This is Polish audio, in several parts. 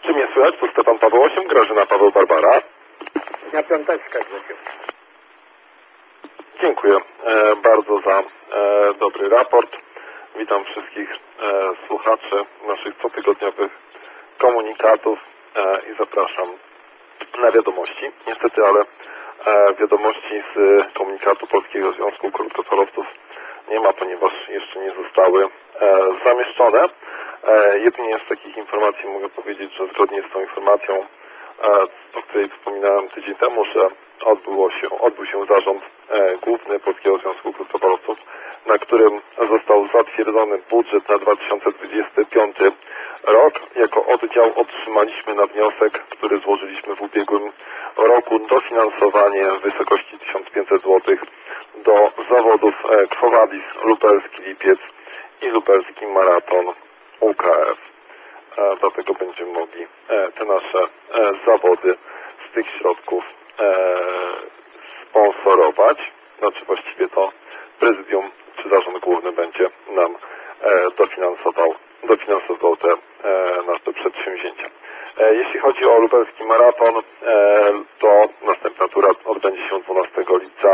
Czy mnie słychać? Tu Stefan Paweł 8, Grażyna Paweł Barbara. Ja piąteczkę Grzesiu. Dziękuję bardzo za dobry raport. Witam wszystkich słuchaczy naszych cotygodniowych komunikatów i zapraszam na wiadomości. Niestety, ale wiadomości z komunikatu Polskiego Związku Krótkofalowców nie ma, ponieważ jeszcze nie zostały zamieszczone. Jedynie z takich informacji mogę powiedzieć, że zgodnie z tą informacją, o której wspominałem tydzień temu, że odbył się zarząd główny Polskiego Związku Krótkofalowców, na którym został zatwierdzony budżet na 2025 rok. Jako oddział otrzymaliśmy na wniosek, który złożyliśmy w ubiegłym roku, dofinansowanie w wysokości 1500 zł do zawodów Quo Vadis Lubelski Lipiec i Lubelski Maraton UKF. Dlatego będziemy mogli te nasze zawody z tych środków sponsorować. Znaczy właściwie to prezydium czy zarząd główny będzie nam dofinansował te nasze przedsięwzięcia. Jeśli chodzi o Lubelski Maraton, to następna tura odbędzie się 12 lipca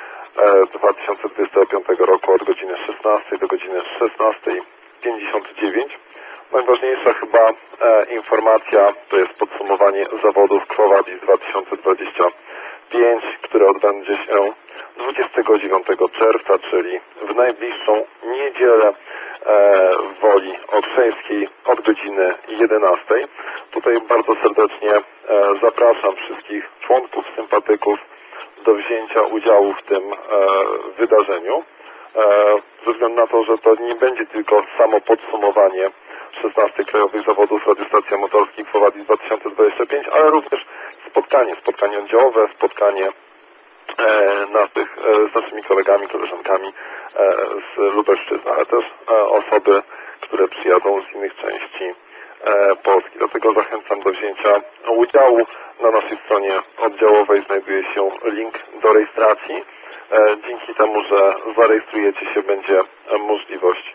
2025 roku od godziny 16 do godziny 16:59. Najważniejsza chyba informacja to jest podsumowanie zawodów Quo Vadis 2025, które odbędzie się 29 czerwca, czyli w najbliższą niedzielę w Woli Okrzejskiej od godziny 11. Tutaj bardzo serdecznie zapraszam wszystkich członków, sympatyków do wzięcia udziału w tym wydarzeniu. Ze względu na to, że to nie będzie tylko samo podsumowanie 16 krajowych zawodów radiostacji motorskich Quo Vadis 2025, ale również spotkanie oddziałowe, spotkanie z naszymi kolegami, koleżankami z Lubelszczyzny, ale też osoby, które przyjadą z innych części Polski. Dlatego zachęcam do wzięcia udziału. Na naszej stronie oddziałowej znajduje się link do rejestracji. Dzięki temu, że zarejestrujecie się, będzie możliwość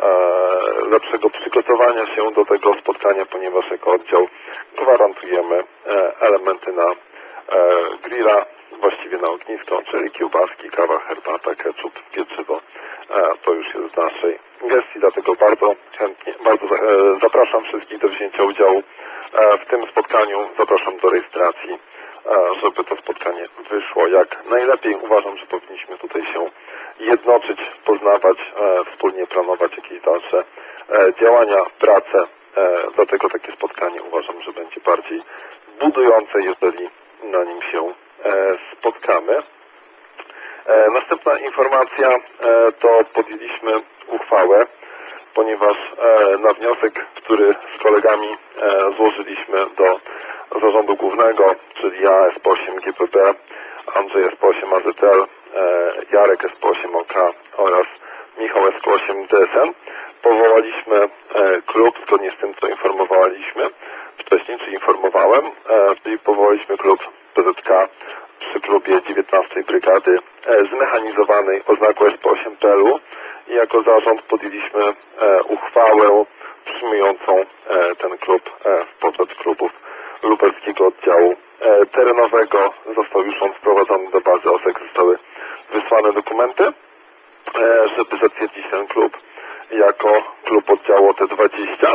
lepszego przygotowania się do tego spotkania, ponieważ jako oddział gwarantujemy elementy na grilla, właściwie na ognisko, czyli kiełbaski, kawa, herbata, ketchup, pieczywo. To już jest z naszej gestii, dlatego bardzo chętnie, zapraszam wszystkich do wzięcia udziału w tym spotkaniu. Zapraszam do rejestracji, żeby to spotkanie wyszło jak najlepiej. Uważam, że powinniśmy tutaj się jednoczyć, poznawać, wspólnie planować jakieś dalsze działania, pracę. Dlatego takie spotkanie uważam, że będzie bardziej budujące, jeżeli na nim się spotkamy. Następna informacja to podjęliśmy uchwałę, ponieważ na wniosek, który z kolegami złożyliśmy do zarządu głównego, czyli ja SP8 GPB, Andrzej SP8 AZL, Jarek SP8 OK oraz Michał SP8 DSN, powołaliśmy klub zgodnie z tym, co informowaliśmy wcześniej, czy informowałem, czyli powołaliśmy klub PZK przy klubie 19 Brygady zmechanizowanej o znaku SP8 PLU i jako zarząd podjęliśmy uchwałę przyjmującą ten klub w poczet klubów lubelskiego oddziału terenowego. Został już on wprowadzony do bazy OSEK, zostały wysłane dokumenty, żeby zatwierdzić ten klub jako klub oddziału T20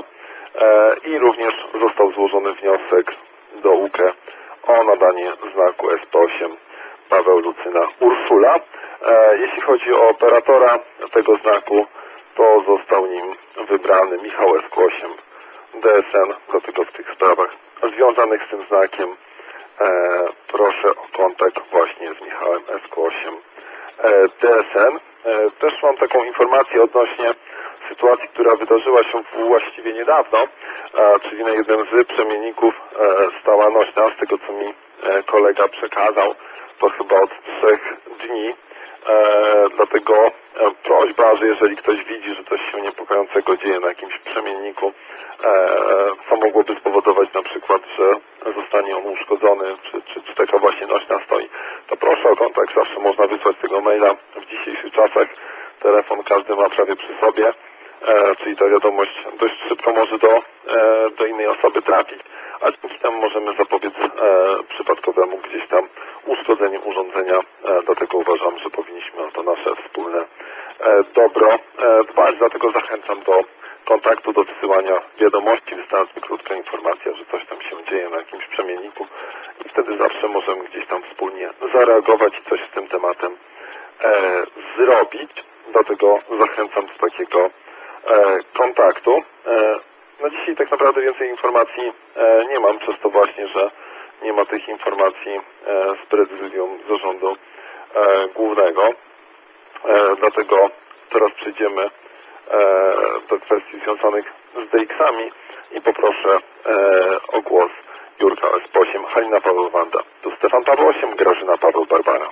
i również został złożony wniosek do UKE o nadanie znaku SP8 Paweł Lucyna Urszula. Jeśli chodzi o operatora tego znaku, to został nim wybrany Michał SQ8 DSN, dlatego w tych sprawach związanych z tym znakiem proszę o kontakt właśnie z Michałem SQ8 DSN. Też mam taką informację odnośnie sytuacji, która wydarzyła się właściwie niedawno, czyli na jednym z przemienników stała nośna, z tego co mi kolega przekazał, to chyba od 3 dni. Dlatego prośba, że jeżeli ktoś widzi, że coś się niepokojącego dzieje na jakimś przemienniku, co mogłoby spowodować na przykład, że zostanie on uszkodzony, czy taka właśnie nośna stoi, to proszę o kontakt. Zawsze można wysłać tego maila. W dzisiejszych czasach telefon każdy ma prawie przy sobie. czyli ta wiadomość dość szybko może do innej osoby trafić, a dzięki temu możemy zapobiec przypadkowemu gdzieś tam uszkodzeniu urządzenia. Dlatego uważam, że powinniśmy o to nasze wspólne dobro dbać, dlatego zachęcam do kontaktu, do wysyłania wiadomości. Wystarczy krótka informacja, że coś tam się dzieje na jakimś przemienniku i wtedy zawsze możemy gdzieś tam wspólnie zareagować i coś z tym tematem zrobić. Dlatego zachęcam do takiego kontaktu. No dzisiaj tak naprawdę więcej informacji nie mam, przez to właśnie, że nie ma tych informacji z prezydium zarządu głównego. Dlatego teraz przejdziemy do kwestii związanych z DX-ami i poproszę o głos Jurka SP8, Halina Paweł Wanda. Tu Stefan Paweł 8, Grażyna Paweł Barbara.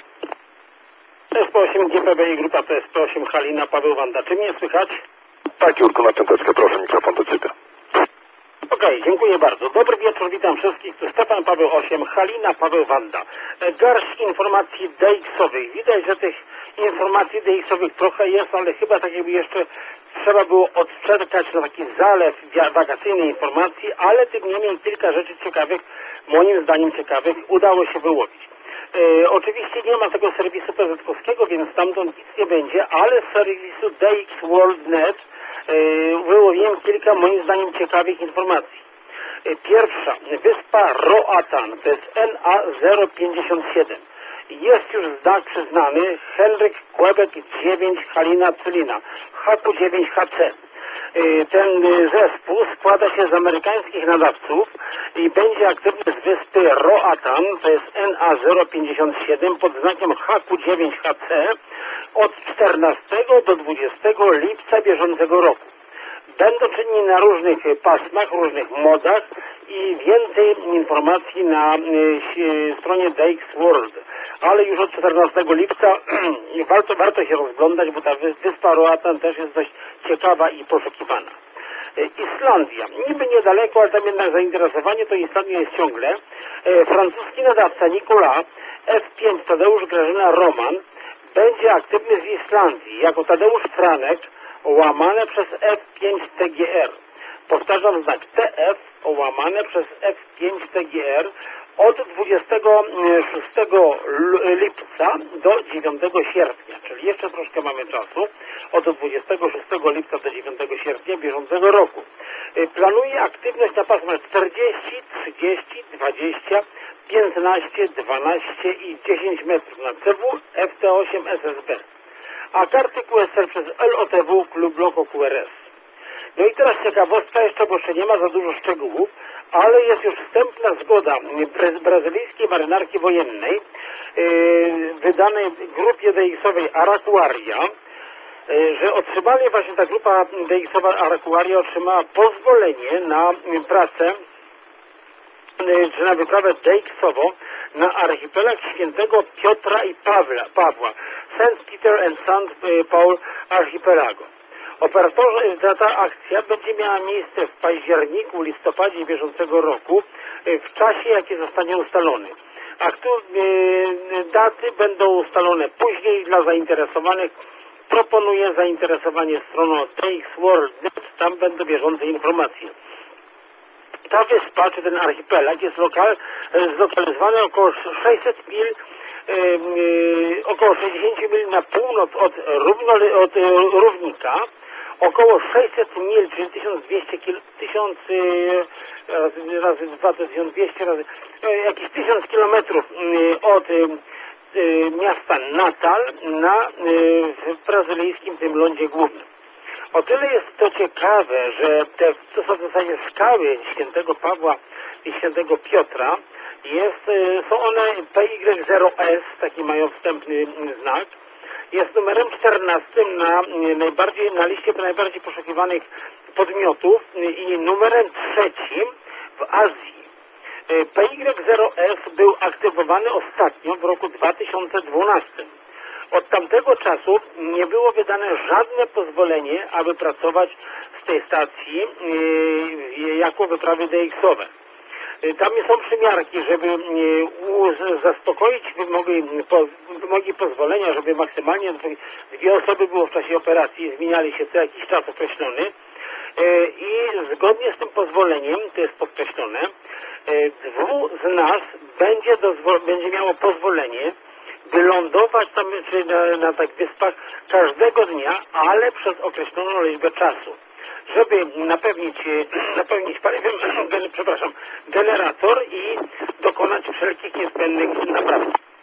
SP8, GPB i grupa PSP8, Halina Paweł Wanda. Czy mnie słychać? Tak, Jurku, na piąteczkę, proszę, mikrofon do Ciebie. Okej, dziękuję bardzo. Dobry wieczór, witam wszystkich. Tu Stefan Paweł 8, Halina Paweł Wanda. Garść informacji DX-owych. Widać, że tych informacji DX-owych trochę jest, ale chyba tak jakby jeszcze trzeba było odczekać na taki zalew wakacyjnej informacji, ale tym niemniej kilka rzeczy ciekawych, moim zdaniem ciekawych, udało się wyłowić. Oczywiście nie ma tego serwisu PZ-kowskiego, więc stamtąd nic nie będzie, ale z serwisu DXWorld.net wyłowiłem kilka moim zdaniem ciekawych informacji. Pierwsza, wyspa Roatan, to jest NA057. Jest już znak przyznany Henryk Quebec 9 Halina Cylina, HQ9HC. Ten zespół składa się z amerykańskich nadawców i będzie aktywny z wyspy Roatan, to jest NA057 pod znakiem HQ9HC od 14 do 20 lipca bieżącego roku. Będą czynni na różnych pasmach, różnych modach i więcej informacji na stronie DX World. Ale już od 14 lipca warto się rozglądać, bo ta wyspa Roatan też jest dość ciekawa i poszukiwana. Islandia. Niby niedaleko, ale tam jednak zainteresowanie to Islandia jest ciągle. Francuski nadawca Nicolas F5 Tadeusz Grażyna Roman będzie aktywny z Islandii jako Tadeusz Franek łamane przez F5 TGR. Powtarzam znak TF łamane przez F5 TGR od 26 lipca do 9 sierpnia, czyli jeszcze troszkę mamy czasu, od 26 lipca do 9 sierpnia bieżącego roku. Planuje aktywność na pasmach 40, 30, 20, 15, 12 i 10 metrów na CW FT8 SSB. A karty QSL przez LOTW lub Loco QRS. No i teraz ciekawostka jeszcze, bo jeszcze nie ma za dużo szczegółów, ale jest już wstępna zgoda brazylijskiej marynarki wojennej wydanej grupie DX-owej Araquaria, że otrzymali właśnie ta grupa DX-owa Araquaria otrzymała pozwolenie na pracę czy na wyprawę DX-ową na archipelag Świętego Piotra i Pawła, St. Peter and St. Paul Archipelago. Ta akcja będzie miała miejsce w październiku, listopadzie bieżącego roku, w czasie, jaki zostanie ustalony. Daty będą ustalone później dla zainteresowanych. Proponuję zainteresowanie stroną DXWorld.net, tam będą bieżące informacje. Ta wyspa, czy ten archipelag jest zlokalizowany około 600 mil, około 60 mil na północ od Równika, około 600 mil, czyli 1200 razy 2 to 1200 razy, jakieś 1000 kilometrów od miasta Natal w brazylijskim tym lądzie głównym. O tyle jest to ciekawe, że to są w zasadzie skały Świętego Pawła i Świętego Piotra. Są one PY0S, taki mają wstępny znak. Jest numerem 14 na liście najbardziej poszukiwanych podmiotów i numerem 3 w Azji. PY0S był aktywowany ostatnio w roku 2012. Od tamtego czasu nie było wydane żadne pozwolenie, aby pracować z tej stacji jako wyprawy DX-owe. Tam są przymiarki, żeby zaspokoić wymogi pozwolenia, żeby maksymalnie dwie osoby było w czasie operacji, zmieniali się co jakiś czas określony. I zgodnie z tym pozwoleniem, to jest podkreślone, dwóch z nas będzie miało pozwolenie wylądować tam czy na tak wyspach każdego dnia, ale przez określoną liczbę czasu, żeby napełnić paliwem, generator i dokonać wszelkich niezbędnych napraw.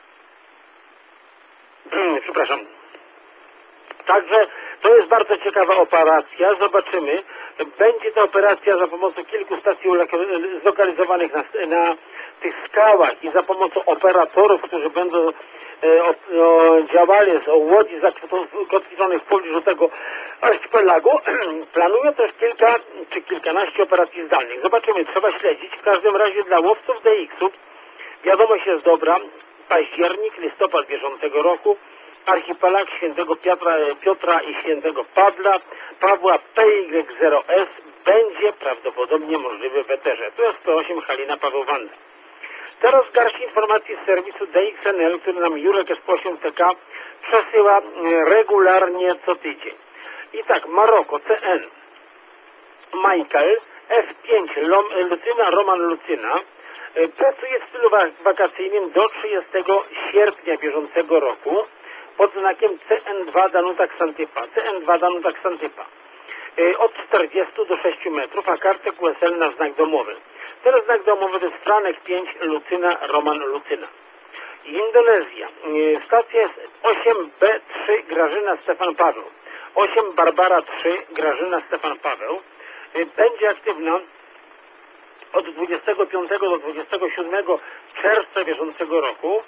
Także to jest bardzo ciekawa operacja. Zobaczymy. Będzie to operacja za pomocą kilku stacji zlokalizowanych na tych skałach i za pomocą operatorów, którzy będą działali z łodzi zakotwiczonych w pobliżu tego archipelagu. Planują też kilka czy kilkanaście operacji zdalnych. Zobaczymy, trzeba śledzić. W każdym razie dla łowców DX-ów wiadomość jest dobra. Październik, listopad bieżącego roku. Archipelag Świętego Piotra i Świętego Pawła PY0S będzie prawdopodobnie możliwy w eterze. To jest P8 Halina Paweł Wanda. Teraz garść informacji z serwisu DXNL, który nam Jurek SP8TK przesyła regularnie co tydzień. I tak, Maroko, CN, Michael, F5, Lucyna, Roman Lucyna, pracuje w stylu wakacyjnym do 30 sierpnia bieżącego roku pod znakiem CN2 Danuta Xantypa. CN2 Danuta Xantypa. Od 40 do 6 metrów, a kartę QSL na znak domowy. Teraz znak domowy to jest Franek 5, Lucyna, Roman Lucyna. Indonezja. Stacja jest 8B3 Grażyna Stefan Paweł. 8 Barbara 3 Grażyna Stefan Paweł. Będzie aktywna od 25 do 27 czerwca bieżącego roku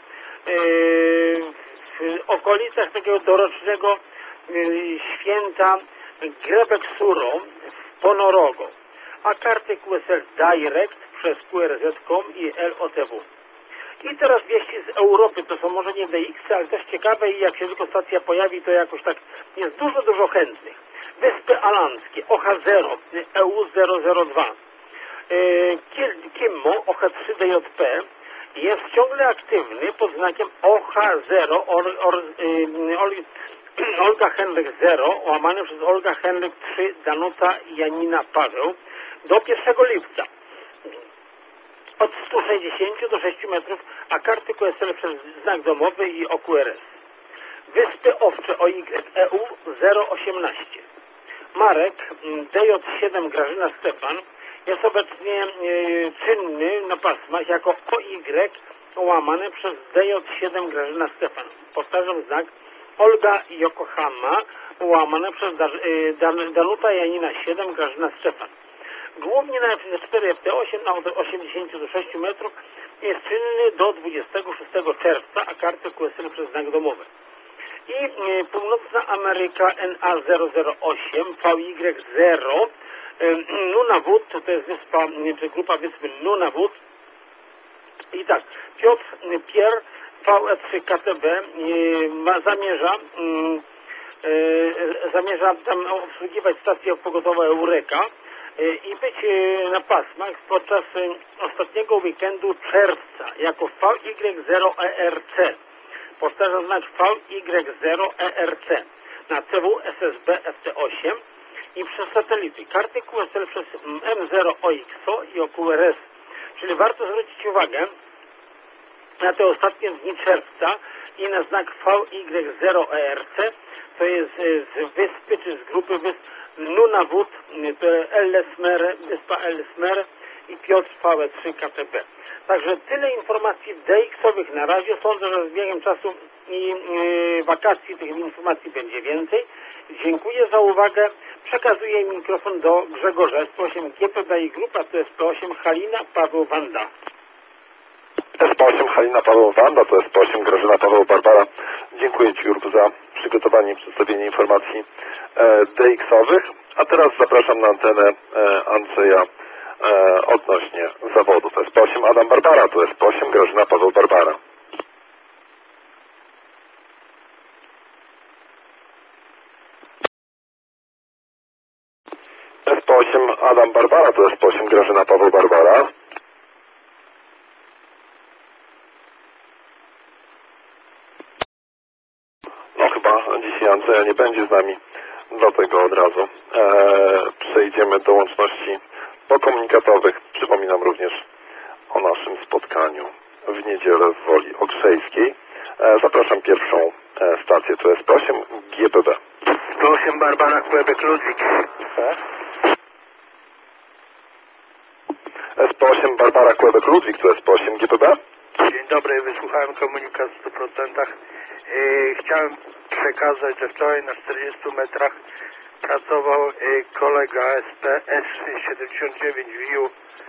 w okolicach takiego dorocznego święta Grebek Suro w Ponorogo, a karty QSL Direct przez QRZ.com i LOTW. I teraz wieści z Europy, to są może nie DX, ale też ciekawe i jak się tylko stacja pojawi, to jakoś tak jest dużo chętnych. Wyspy Alandzkie, OH0, EU002. Kimmo, OH3DJP jest ciągle aktywny pod znakiem OH0, Olga Henryk 0, łamane przez Olga Henryk 3, Danuta Janina Paweł, do 1 lipca. Od 160 do 6 metrów, a karty QSL przez znak domowy i OQRS. Wyspy Owcze OYEU 018. Marek DJ7 Grażyna Stefan jest obecnie czynny na pasmach jako OY łamane przez DJ7 Grażyna Stefan. Powtarzam znak Olga Yokohama łamane przez Danuta Janina 7 Grażyna Stefan. Głównie na FZ4 FT8 na 80 do 6 metrów jest czynny do 26 czerwca, a kartę QSL przez znak domowy. I Północna Ameryka NA008 VY0 Nunavut, to jest wyspa, czy grupa wyspy Nunavut. I tak, Piotr Pierre VE3 KTB zamierza tam obsługiwać stację pogotowa Eureka i być na pasmach podczas ostatniego weekendu czerwca jako VY0ERC. Powtarzam znak VY0ERC na CW SSB FT8 i przez satelity. Karty QSL przez M0OXO i OQRS. Czyli warto zwrócić uwagę na te ostatnie dni czerwca i na znak VY0ERC, to jest z wyspy czy z grupy wysp Nunavut, to Ellesmere, wyspa Ellesmere i Piotr VE3 KTB. Także tyle informacji DX-owych na razie. Sądzę, że z biegiem czasu i wakacji tych informacji będzie więcej. Dziękuję za uwagę. Przekazuję mikrofon do Grzegorza. SP8 GPBI Grupa, to jest P8 Halina Paweł Wanda. SP8 Halina Paweł Wanda, to SP8 Grażyna Paweł Barbara. Dziękuję Ci, Jurku, za przygotowanie i przedstawienie informacji DX-owych. A teraz zapraszam na antenę Andrzeja odnośnie zawodu. To jest SP8 Adam Barbara, to jest SP8 Grażyna Paweł Barbara. SP8 Adam Barbara, to jest SP8 Grażyna Paweł Barbara. nie będzie z nami, dlatego od razu przejdziemy do łączności pokomunikatowych. Przypominam również o naszym spotkaniu w niedzielę w Woli Okrzejskiej. Zapraszam pierwszą stację, to jest 8 GPB. 108 Barbara, Quebec, Ludwik. SP8 Barbara, Quebec, Ludwik, to SP8 GPB. Dzień dobry, wysłuchałem komunikat w 100%. Chciałem przekazać, że wczoraj na 40 metrach pracował kolega SPS 79 WIU,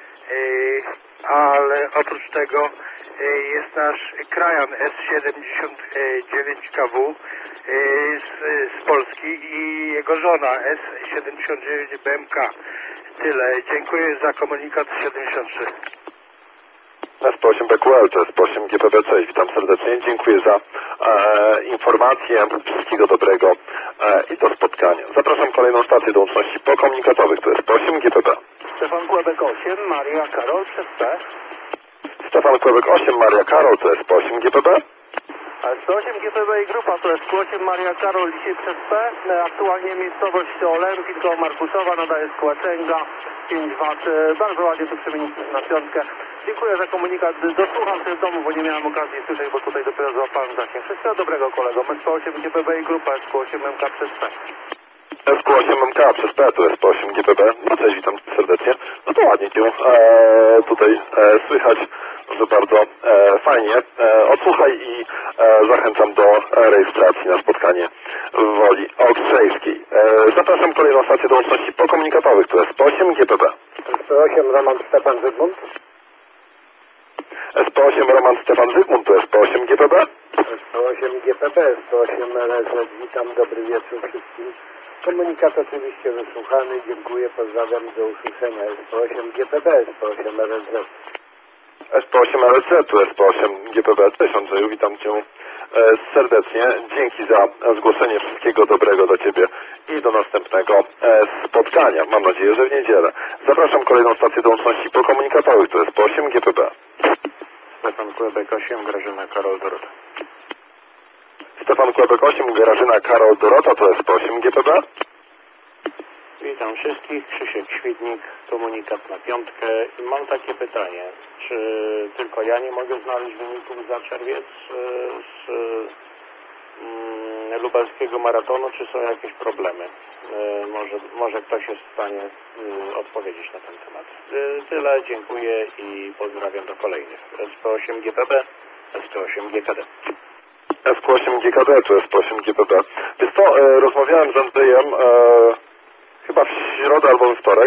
ale oprócz tego jest nasz krajan S79 KW z Polski i jego żona S79 BMK. Tyle. Dziękuję za komunikat 73. SP8 BQL, to jest 8 GPB, cześć, witam serdecznie, dziękuję za informację, wszystkiego dobrego i do spotkania. Zapraszam kolejną stację do łączności pokomunikatowych, to jest 8 GPB. Stefan Quebec 8, Maria Karol przez P. Stefan Quebec 8, Maria Karol, to jest 8 GPB. 108 GPB i grupa to jest 8 Maria Karol dzisiaj przez P. Aktualnie miejscowość Olempik koło Markuszowa, nadaje Skłaczęga 5 W. Bardzo ładnie tu przemieniliśmy na piątkę. Dziękuję za komunikat. Dosłucham się z domu, bo nie miałem okazji słyszeć, bo tutaj dopiero złapałem zasięg. Wszystkiego dobrego kolego. SP8 GPB i grupa SP8 MK przez P. SQ8MK przez P, to jest 8 GPB. No cześć, witam serdecznie. No to ładnie Cię tutaj słychać, że bardzo fajnie. Odsłuchaj i zachęcam do rejestracji na spotkanie w Woli Okrzejskiej. Zapraszam kolejną stację do łączności pokomunikatowych, to jest 8 GPB. SP8 Roman Stefan Zygmunt. SP8 Roman Stefan Zygmunt, to jest 8 GPB. SP8 GPB, SP8 LZ. Witam, dobry wieczór wszystkim. Komunikat oczywiście wysłuchany, dziękuję, pozdrawiam, do usłyszenia. SP8 GPB, SP8 LZ. SP8 LC, tu SP8 GPB. Cześć Andrzeju, witam Cię serdecznie. Dzięki za zgłoszenie, wszystkiego dobrego do Ciebie i do następnego spotkania. Mam nadzieję, że w niedzielę. Zapraszam kolejną stację do łączności pokomunikatowych, to jest 8 GPB. Stefan Quebec 8, Grażyna Karol Dorota. Stefan Quebec 8, Grażyna Karol Dorota, to jest 8 GPB. Witam wszystkich, Krzysiek Świdnik, komunikat na piątkę. I mam takie pytanie, czy tylko ja nie mogę znaleźć wyników za czerwiec z lubelskiego maratonu, czy są jakieś problemy? Może ktoś jest w stanie odpowiedzieć na ten temat. Tyle, dziękuję i pozdrawiam do kolejnych. SP8 GPB, SP8 GKD. SQ8 GKD, to jest 8 GPB. Więc to rozmawiałem z Andrzejem chyba w środę albo we wtorek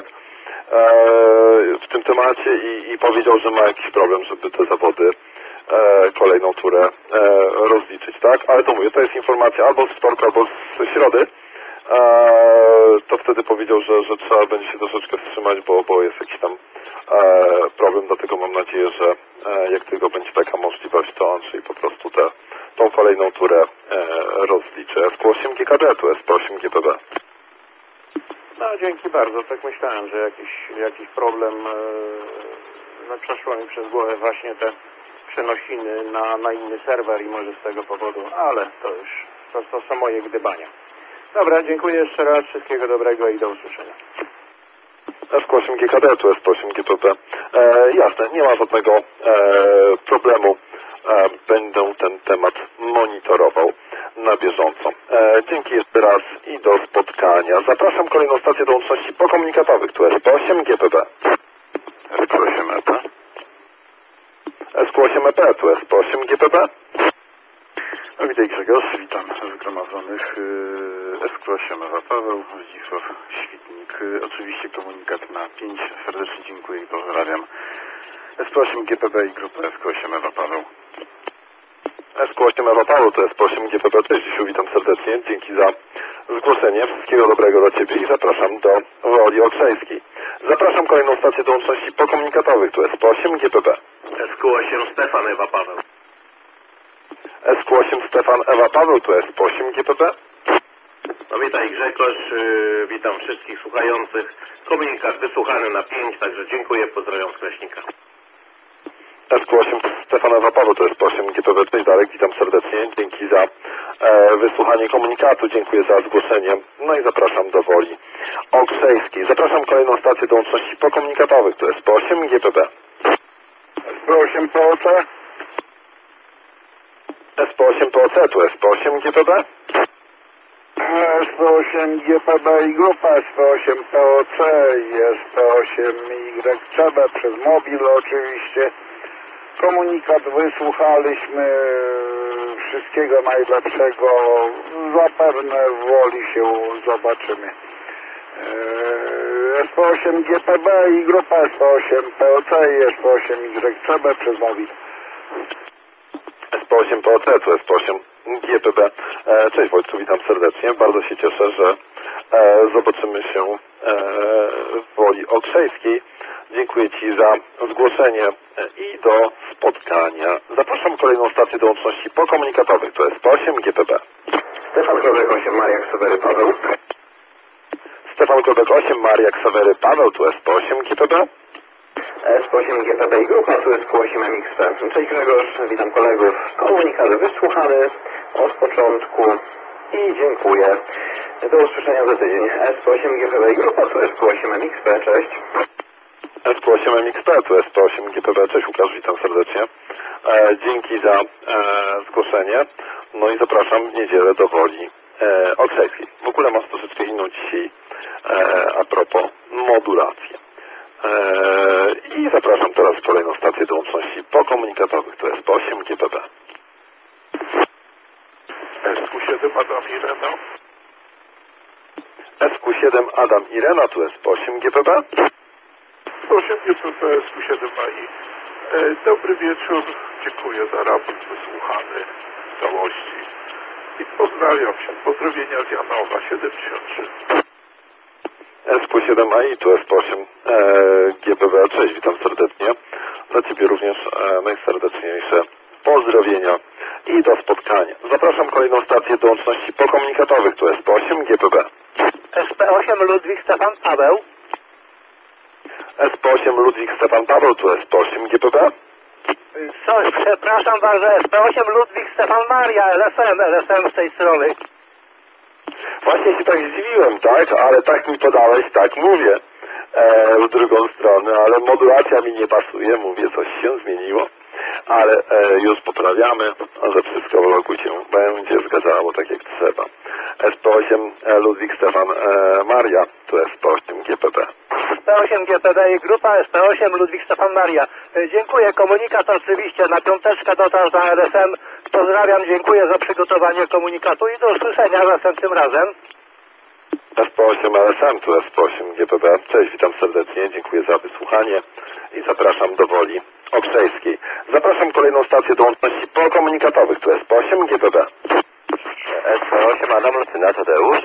w tym temacie i powiedział, że ma jakiś problem, żeby te zawody kolejną turę rozliczyć, tak? Ale to mówię, to jest informacja albo z wtorku, albo z środy. To wtedy powiedział, że trzeba będzie się troszeczkę wstrzymać, bo jest jakiś tam problem, dlatego mam nadzieję, że jak tylko będzie taka możliwość, to Andrzej po prostu tą kolejną turę rozliczy. SQ8 GKD, to jest 8 GPB. No, dzięki bardzo. Tak myślałem, że jakiś problem przeszło mi przez głowę właśnie te przenosiny na inny serwer i może z tego powodu, ale to już to są moje gdybania. Dobra, dziękuję jeszcze raz, wszystkiego dobrego i do usłyszenia. SQ8 GKD, to jest 8 GPB. Jasne, nie ma żadnego problemu. Będę ten temat monitorował na bieżąco. Dzięki jeszcze raz i do spotkania. Zapraszam kolejną stację do łączności pokomunikatowych, tu jest 8 GPB. SQ8 EP. SQ8 EP, tu jest 8 GPB. No, witaj Grzegorz, witam zgromadzonych. SQ8 Ewa Paweł, Zdzisław Świdnik. Oczywiście komunikat na 5. Serdecznie dziękuję i pozdrawiam. SQ8 GPB i grupę SQ8 Ewa Paweł. SQ8 Ewa Paweł, to jest 8 GPB. Cześć, Dzisiu, witam serdecznie. Dzięki za zgłoszenie. Wszystkiego dobrego dla Ciebie i zapraszam do Woli Okrzejskiej. Zapraszam kolejną stację do łączności pokomunikatowych, tu jest 8 GPB. SQ8 Stefan Ewa Paweł. SQ8 Stefan Ewa Paweł, to jest 8 GPB. No witaj Grzegorz, witam wszystkich słuchających. Komunikat wysłuchany na 5, także dziękuję, pozdrawiam z Kraśnika. SQ8 Stefana Wapawu, to jest 8 GPB. Cześć Darek, witam serdecznie. Dzięki za wysłuchanie komunikatu, dziękuję za zgłoszenie. No i zapraszam do Woli Okrzejskiej. Zapraszam kolejną stację do łączności pokomunikatowych, to jest 8 GPB. SP8 POC? SP8 POC, to jest 8 GPB. SP8 GPB i grupa SP8 POC i SP8YCB przez mobil oczywiście. Komunikat wysłuchaliśmy, wszystkiego najlepszego, zapewne w Woli się zobaczymy. SP8 GPB i grupa SP8 POC i SP8YCB przez mobil. SP8 POC, to jest 8 GPB. Cześć Wojtku, witam serdecznie. Bardzo się cieszę, że zobaczymy się w Woli Okrzejskiej. Dziękuję Ci za zgłoszenie i do spotkania. Zapraszam kolejną stację do łączności pokomunikatowych, to jest 8 GPB. Stefan Kodek 8, Maria Ksawery Paweł. Stefan Kodek 8, Maria Ksawery Paweł, tu jest 8 GPB. S8 GPB i grupa, tu jest Q8 MXP. Cześć Grzegorz, witam kolegów. Komunikat wysłuchany od początku i dziękuję. Do usłyszenia za tydzień. S8 GPB i grupa, tu jest Q8 MXP, cześć. SQ8 MXP, tu jest 8 GPB. Cześć Łukasz, witam serdecznie. Dzięki za zgłoszenie. No i zapraszam w niedzielę do Woli Okrzejskiej. W ogóle masz troszeczkę inną dzisiaj a propos modulacji. I zapraszam teraz kolejną stację do łączności pokomunikatowych, to jest 8 GPB. SQ7 Adam Irena. SQ7 Adam Irena, tu jest 8 GPB. 8 GPB SQ7 AI. Dobry wieczór, dziękuję za raport wysłuchany w całości i pozdrawiam się. Pozdrowienia z Janowa 73. SQ7 AI, tu jest 8 GPB. Cześć, witam serdecznie. Dla Ciebie również najserdeczniejsze pozdrowienia i do spotkania. Zapraszam kolejną stację do łączności pokomunikatowych, tu jest 8 GPB. SP8 Ludwik Stefan Paweł. SP8 Ludwik Stefan Paweł, tu jest 8 GPB. Coś, przepraszam bardzo, SP8 Ludwik Stefan Maria, LSM z tej strony. Właśnie się tak zdziwiłem, tak? Ale tak mi podałeś, tak mówię w drugą stronę, ale modulacja mi nie pasuje, mówię, coś się zmieniło, ale już poprawiamy, że wszystko w logu się będzie zgadzało tak jak trzeba. SP8 Ludwik Stefan Maria, tu SP8 GPB. SP8 GPD i grupa SP8 Ludwik Stefan Maria. Dziękuję, komunikat oczywiście na piąteczkę dotarł na LSM. Pozdrawiam, dziękuję za przygotowanie komunikatu i do usłyszenia następnym razem. SP8 LSM, tu SP8 GPB. Cześć, witam serdecznie, dziękuję za wysłuchanie i zapraszam do Woli Okrzejskiej. Zapraszam kolejną stację do łączności pokomunikatowych, tu SP8 GPB. SP8 Adam Lucyna Tadeusz.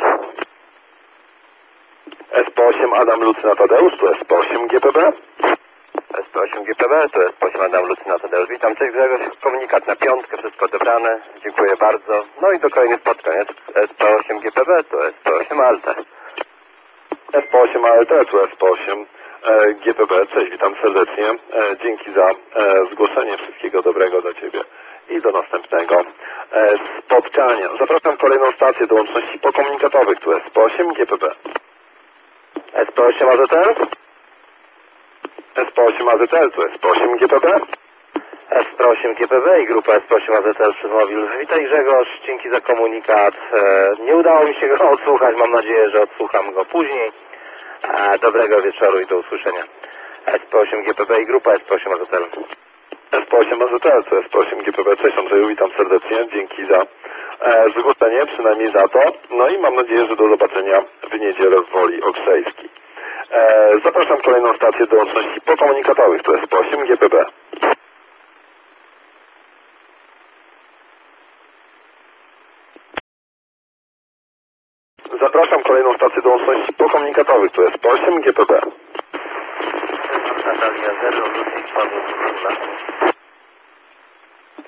SP8 Adam Lucyna Tadeusz, tu SP8 GPB. SP8 GPB, to jest 8 Adam Lucyna Tadeusz. Witam, cześć Grzegorz. Komunikat na piątkę, wszystko odebrane. Dziękuję bardzo. No i do kolejnych spotkań. SP8 GPB, to SP8 Alta. SP8 ALT, tu SP8 GPB. Cześć, witam serdecznie. Dzięki za zgłoszenie. Wszystkiego dobrego dla Ciebie i do następnego spotkania. Zapraszam kolejną stację do łączności pokomunikatowych, tu SP8 GPB. SP8 AZL. SP8 AZL, tu SP8 GPB. SP8 GPB i grupa SP8 AZL przez mobil. Witaj Grzegorz, dzięki za komunikat. Nie udało mi się go odsłuchać, mam nadzieję, że odsłucham go później. Dobrego wieczoru i do usłyszenia. SP8 GPB i grupa SP8 AZL. SP8 AZL, to SP8 GPB. Cześć Andrzeju, witam serdecznie. Dzięki za zgłoszenie, przynajmniej za to. No i mam nadzieję, że do zobaczenia w niedzielę w Woli Okrzejskiej. Zapraszam kolejną stację do łączności pokomunikatowych, to SP8 GPB. Zapraszam kolejną stację do łączności pokomunikatowych, to SP8 GPB. Natalia 0, Ludwik Paweł Urszula.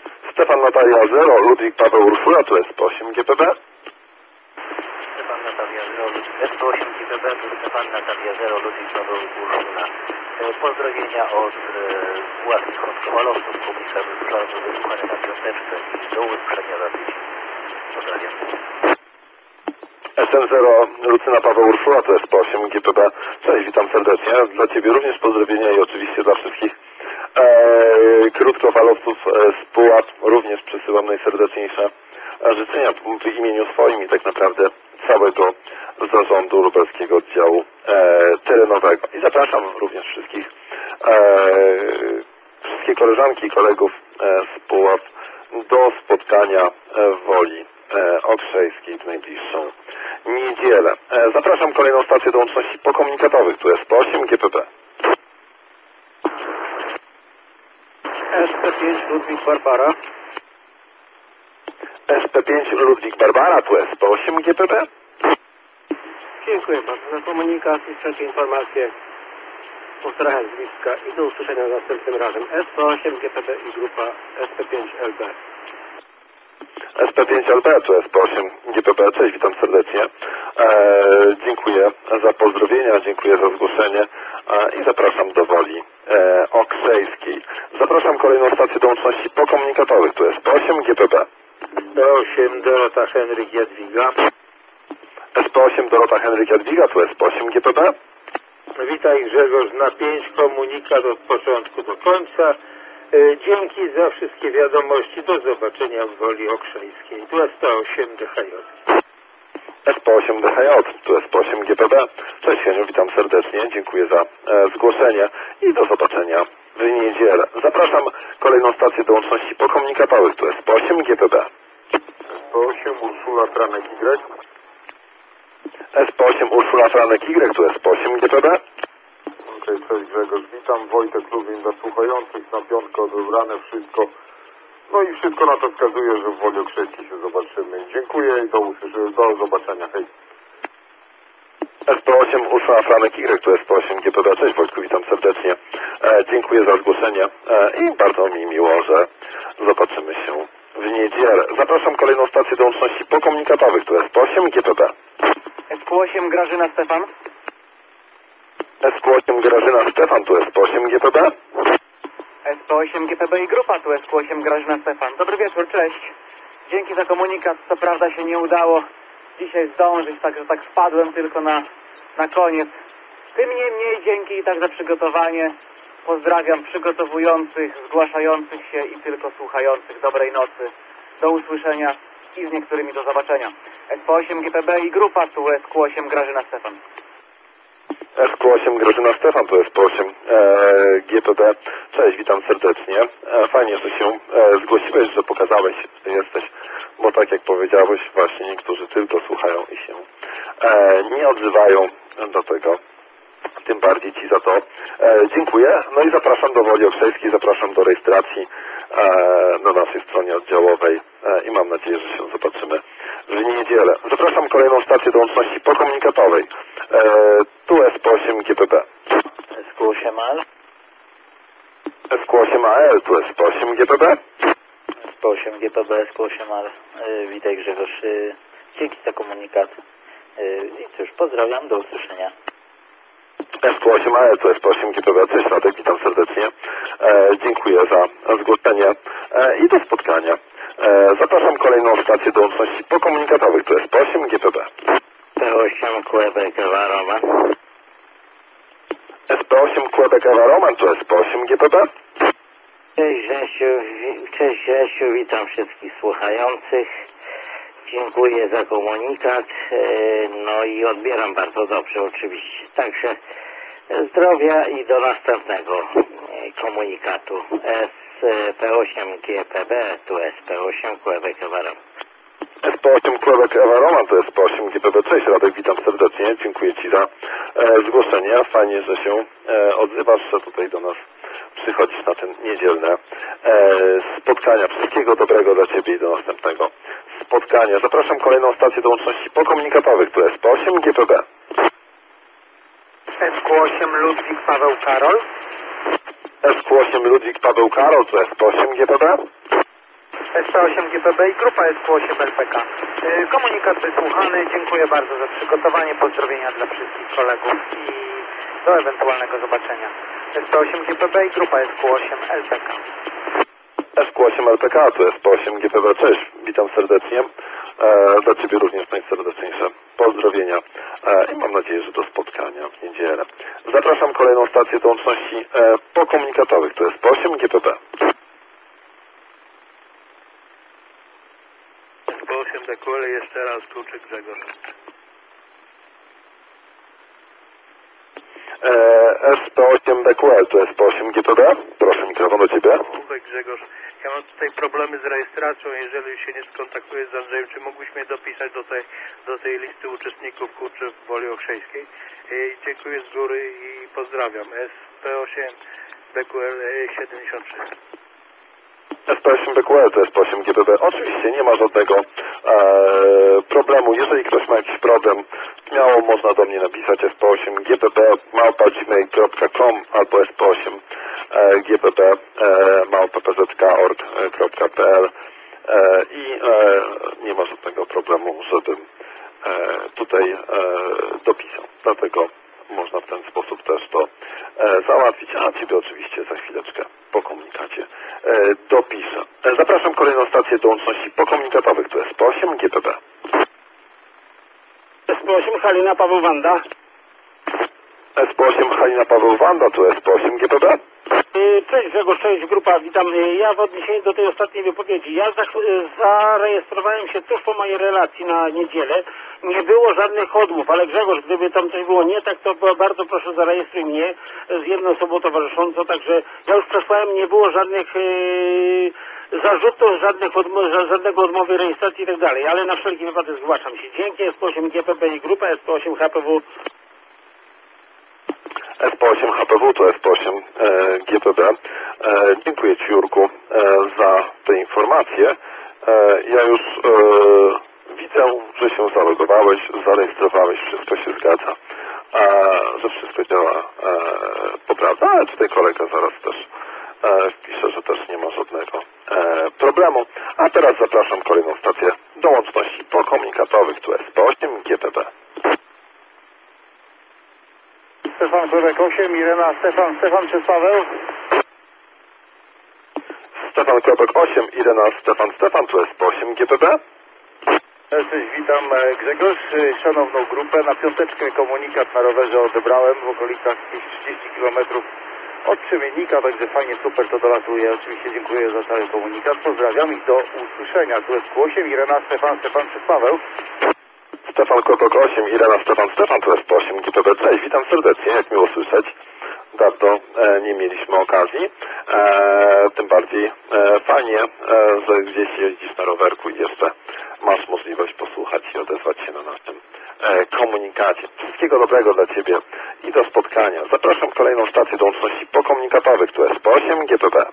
Stefan Natalia 0, Ludwik Paweł Urszula, to SP8 GPB. Stefan Natalia Natalia 0, S8 GPB, tu Stefan Natalia 0, Ludwik Paweł Urszula. Pozdrowienia od własnych krótkofalowców, komunikaty do wysłuchania na piąteczce i do usłyszenia za tydzień. Pozdrawiam. SM0 Lucyna Paweł Urszula, to jest SP8 GPB. Cześć, witam serdecznie. Dla Ciebie również pozdrowienia i oczywiście dla wszystkich krótkofalowców z Pułap również przesyłam najserdeczniejsze życzenia w imieniu swoim i tak naprawdę całego zarządu lubelskiego oddziału terenowego. I zapraszam również wszystkie koleżanki i kolegów z Pułap do spotkania w Woli Okrzejskiej w najbliższą niedzielę. Zapraszam kolejną stację do łączności pokomunikatowych. Tu jest SP8 GPB. SP5 Ludwik Barbara. SP5 Ludwik Barbara, tu jest SP8 GPB. Dziękuję bardzo za komunikat i wszelkie informacje. Pozdrawiam z bliska i do usłyszenia następnym razem. SP8 GPB i grupa SP5LB. SP5LB, to jest SP8 GPB. Cześć, witam serdecznie. Dziękuję za pozdrowienia, dziękuję za zgłoszenie i zapraszam do Woli Okrzejskiej. Zapraszam kolejną stację do łączności pokomunikatowych. Tu jest SP8 GPB. SP8 Dorota Henryk Jadwiga. SP8 Dorota Henryk Jadwiga, tu jest SP8 GPB. Witaj Grzegorz na 5, komunikat od początku do końca. Dzięki za wszystkie wiadomości. Do zobaczenia w Woli Okrzejskiej. Tu SP8 DHJ. SP8 DHJ, tu SP8 GPB. Cześć Heniu, witam serdecznie. Dziękuję za zgłoszenie i do zobaczenia w niedzielę. Zapraszam kolejną stację do łączności pokomunikatowych. Tu SP8 GPB. SP8 Urszula Franek Y. SP8 Urszula Franek Y, tu SP8 GPB. Okej, cześć Grzegorz, witam. Wojtek Lublin dla słuchających, na piątkę odebrane wszystko. No i wszystko na to wskazuje, że w Woli Okrzejskiej się zobaczymy. Dziękuję i do zobaczenia. Hej. SP8 Urszula Franek Y, tu SP8 GPB. Cześć Wojtku, witam serdecznie. Dziękuję za zgłoszenie i bardzo mi miło, że zobaczymy się w niedzielę. Zapraszam kolejną stację do łączności pokomunikatowych. Tu SP8 GPB. SP8 Grażyna Stefan. SP8 Grażyna Stefan, tu SP8 GPB. SP8 GPB i grupa, tu SP8 Grażyna Stefan. Dobry wieczór, cześć. Dzięki za komunikat, co prawda się nie udało dzisiaj zdążyć, także tak wpadłem tylko na koniec. Tym niemniej dzięki i tak za przygotowanie. Pozdrawiam przygotowujących, zgłaszających się i tylko słuchających. Dobrej nocy. Do usłyszenia i z niektórymi do zobaczenia. SP8 GPB i grupa, tu SP8 Grażyna Stefan. SP8 Grażyna Stefan, to SP8 GPB. Cześć, witam serdecznie. Fajnie, że się zgłosiłeś, że pokazałeś, że jesteś, bo tak jak powiedziałeś, właśnie niektórzy tylko słuchają i się nie odzywają do tego. Tym bardziej Ci za to dziękuję. No i zapraszam do Woli Okrzejskiej, zapraszam do rejestracji na naszej stronie oddziałowej i mam nadzieję, że się zobaczymy w niedzielę. Zapraszam kolejną stację do łączności pokomunikatowej. Tu SP8 GPB. SP8AL. SP8AL, tu SP8 GPB. SP8 GPB, SP8AL. Witaj Grzegorz. Dzięki za komunikat. I cóż, pozdrawiam, do usłyszenia. SP8AL, to SP8 GPB. Cześć Radek, witam serdecznie. Dziękuję za zgłoszenie i do spotkania. Zapraszam kolejną stację do łączności pokomunikatowych. To SP8 GPB. SP8 Quebec Ewa Roman. SP8 Quebec Ewa Roman, to SP8 GPB. Cześć Grzesiu, witam wszystkich słuchających. Dziękuję za komunikat. No i odbieram bardzo dobrze oczywiście. Także zdrowia i do następnego komunikatu. SP8 GPB, tu SP8 Quebec Ewa Roman. SP8 Quebec Ewa Roman, to SP8 GPB. Cześć Radek, witam serdecznie. Dziękuję Ci za zgłoszenie. Fajnie, że się odzywasz, że tutaj do nas przychodzisz na te niedzielne spotkania. Wszystkiego dobrego dla Ciebie i do następnego spotkania. Zapraszam kolejną stację do łączności pokomunikatowych. To SP8 GPB. SQ8 Ludwik Paweł Karol. SQ8 Ludwik Paweł Karol, to SP8 GPB. SP8 GPB i grupa SQ8 LPK. Komunikat wysłuchany, dziękuję bardzo za przygotowanie, pozdrowienia dla wszystkich kolegów i do ewentualnego zobaczenia. SP8 GPB i grupa SQ8 LPK. SQ8 LPK, to SP8 GPB, cześć, witam serdecznie. Dla Ciebie również najserdeczniejsze pozdrowienia i mam nadzieję, że do spotkania w niedzielę. Zapraszam kolejną stację do łączności pokomunikatowych, to SP8 GPB. SP8 DQL, jeszcze raz Kluczyk Grzegorz. SP8 DQL, to SP8 GPB. Proszę, mikrofon do Ciebie. Kubek Grzegorz. Ja mam tutaj problemy z rejestracją, jeżeli się nie skontaktuję z Andrzejem, czy mógłbyś mnie dopisać do tej listy uczestników kurczy w Woli Okrzejskiej? Dziękuję z góry i pozdrawiam. SP8 DQL 73. SP8 DQL to SP8 GPB. Oczywiście nie ma żadnego problemu. Jeżeli ktoś ma jakiś problem, śmiało można do mnie napisać SP8 GPB @gmail.com albo SP8 GPB @ppzk.org.pl i nie ma żadnego problemu, żebym tutaj dopisał. Dlatego można w ten sposób też to załatwić, a Ciebie oczywiście za chwileczkę po komunikacie dopiszę. Zapraszam kolejną stację do łączności pokomunikatowych, to jest SP8 GPB. SP8 Halina Paweł Wanda. SP8 Halina Paweł Wanda, to SP8 GPB. Cześć Grzegorz, cześć grupa, witam. Ja w odniesieniu do tej ostatniej wypowiedzi, ja zarejestrowałem się tuż po mojej relacji na niedzielę. Nie było żadnych odmów, ale Grzegorz, gdyby tam coś było nie tak, to bardzo proszę zarejestruj mnie z jedną osobą towarzyszącą, także ja już przesłałem, nie było żadnych zarzutów, żadnego odmowy rejestracji i tak dalej, ale na wszelki wypadek zgłaszam się. Dzięki SP8 GPB i grupa SP8 HPW. SP8 HPW to SP8 GPB. Dziękuję Ci, Jurku, za te informacje. Ja już widzę, że się zalogowałeś, zarejestrowałeś, wszystko się zgadza, że wszystko działa poprawnie, ale tutaj kolega zaraz też wpisze, że też nie ma żadnego problemu. A teraz zapraszam kolejną stację do łączności pokomunikatowych, tu SP8 GPB. Stefan Kłebek 8, Irena, Stefan przez Paweł. Stefan Kłebek 8, Irena, Stefan, tu SP8 GPB. Cześć, witam Grzegorz, szanowną grupę. Na piąteczkę komunikat na rowerze odebrałem w okolicach jakieś 30 km od Przemiennika, także fajnie, super to dolatuje. Oczywiście dziękuję za cały komunikat. Pozdrawiam i do usłyszenia. Tu SP8, Irena, Stefan przez Paweł. Stefan Kłebek 8, Irena, Stefan, tu SP8 GPB. Cześć, witam serdecznie, jak miło słyszeć. Dawno nie mieliśmy okazji. Tym bardziej fajnie, że gdzieś jeździsz na rowerku i jeszcze masz możliwość posłuchać i odezwać się na naszym komunikacie. Wszystkiego dobrego dla Ciebie i do spotkania. Zapraszam kolejną stację do łączności pokomunikatowych, tu SP8 GPB.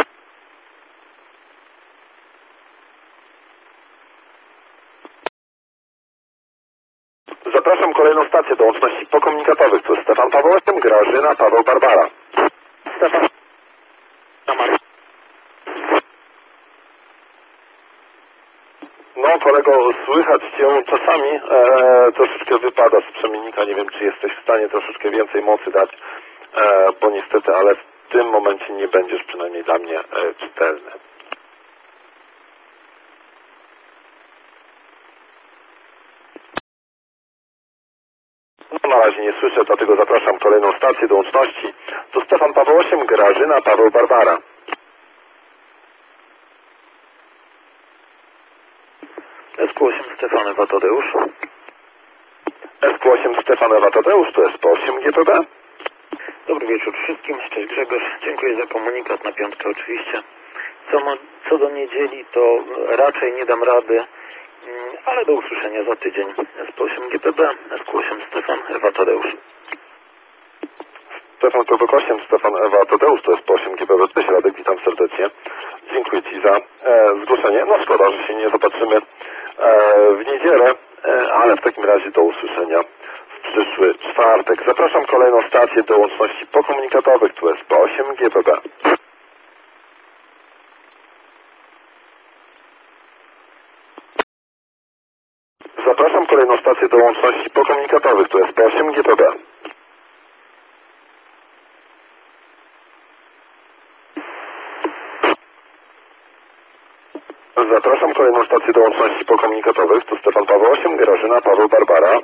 Zapraszam kolejną stację do łączności pokomunikatowych, tu jest Stefan Paweł 8, Grażyna Paweł Barbara. Stefan. No kolego, słychać Cię czasami troszeczkę wypada z przemiennika, nie wiem czy jesteś w stanie troszeczkę więcej mocy dać, bo niestety, ale w tym momencie nie będziesz przynajmniej dla mnie czytelny. No, na razie nie słyszę, dlatego zapraszam kolejną stację do łączności. To Stefan Paweł 8, Grażyna Paweł Barbara. SQ8 Stefan Ewa Tadeusz. SQ8 Stefan Ewa Tadeusz, to SP8 GPB. Dobry wieczór wszystkim, cześć Grzegorz, dziękuję za komunikat na piątkę oczywiście. Co do niedzieli to raczej nie dam rady, ale do usłyszenia za tydzień. SP8 GPB, SQ8 Stefan Ewa Tadeusz. Stefan Kłebek 8, Stefan Ewa Tadeusz, to jest SP8 GPB. Cześć Radek, witam serdecznie. Dziękuję Ci za zgłoszenie. No szkoda, że się nie zobaczymy w niedzielę, ale w takim razie do usłyszenia w przyszły czwartek. Zapraszam kolejną stację do łączności pokomunikatowych, tu jest SP8 GPB. kolejną stację do łączności pokomunikatowych, to jest SP8 GPB. Zapraszam kolejną stację do łączności pokomunikatowych, tu Stefan Paweł 8, Grażyna, Paweł, Barbara.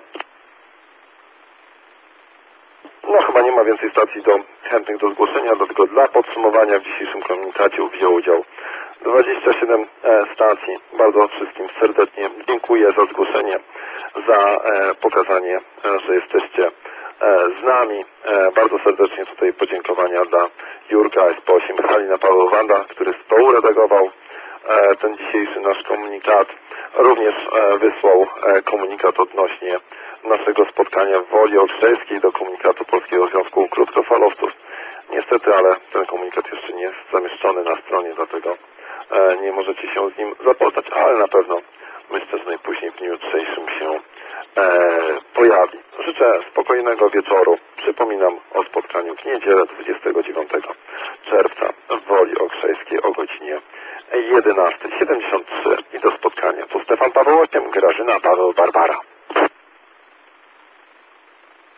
No chyba nie ma więcej stacji chętnych do zgłoszenia, dlatego dla podsumowania w dzisiejszym komunikacie wziął udział 27 stacji. Bardzo wszystkim serdecznie dziękuję za zgłoszenie, za pokazanie, że jesteście z nami. Bardzo serdecznie tutaj podziękowania dla Jurka SP8, Halina, Paweł, Wanda, który współredagował ten dzisiejszy nasz komunikat. Również wysłał komunikat odnośnie naszego spotkania w Woli Okrzejskiej do komunikatu Polskiego Związku Krótkofalowców. Niestety, ale ten komunikat jeszcze nie jest zamieszczony na stronie, dlatego nie możecie się z nim zapoznać, ale na pewno myślę, że najpóźniej w dniu jutrzejszym się pojawi. Życzę spokojnego wieczoru. Przypominam o spotkaniu w niedzielę 29 czerwca w Woli Okrzejskiej o godzinie 11:73 i do spotkania. Tu Stefan Paweł 8, Grażyna, Paweł, Barbara.